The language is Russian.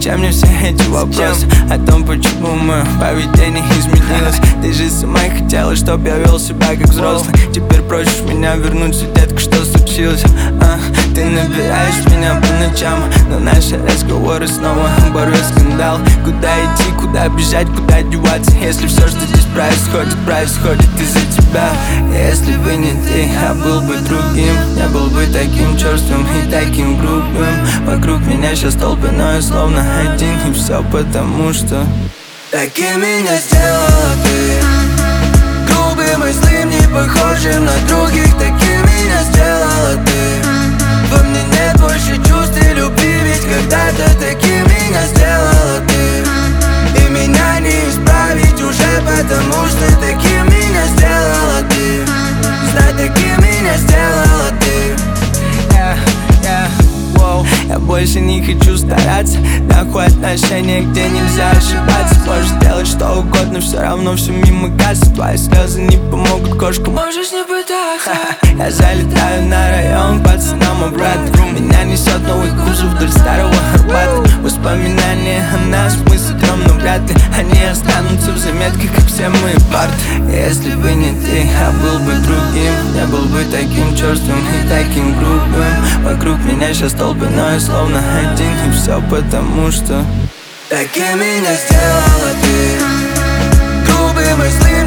Зачем мне все эти вопросы о том, почему мое поведение изменилось? Ты же сама хотела, чтоб я вел себя как взрослый. Теперь просишь меня вернуться, детка, что случилось? Ты набираешь меня по ночам, но наши разговоры снова борют скандал. Куда идти, куда бежать, куда деваться, если все, что здесь происходит из-за тебя? Если бы не ты, я был бы другим, не был бы таким черствым и таким грубым. Вокруг меня сейчас толпы, но я словно один, и все потому что таким меня сделала ты, грубым и злым, не похожим на других. Таким меня сделала ты. Во мне нет больше чувств и любви, ведь когда-то таким меня сделала ты. И меня не исправить уже, потому что таким меня сделала ты. Знай, таким меня сделала ты. Я больше не хочу стараться. Такое отношение, где нельзя ошибаться. Можешь делать что угодно, все равно все мимо кассы. Твои слезы не помогут кошкам, можешь не пытаться. Я залетаю на район, пацанам обратно. Меня несет новый кузов вдоль старого Арбата. Воспоминания о нас, смысл трем, но вряд ли они останутся в заметках, как все мои парты. Если бы не ты, я был бы другим, не был бы таким черствым и таким грубым. Вокруг меня сейчас толпы, но я словно один, и все потому что таким меня сделала ты, грубым и злым.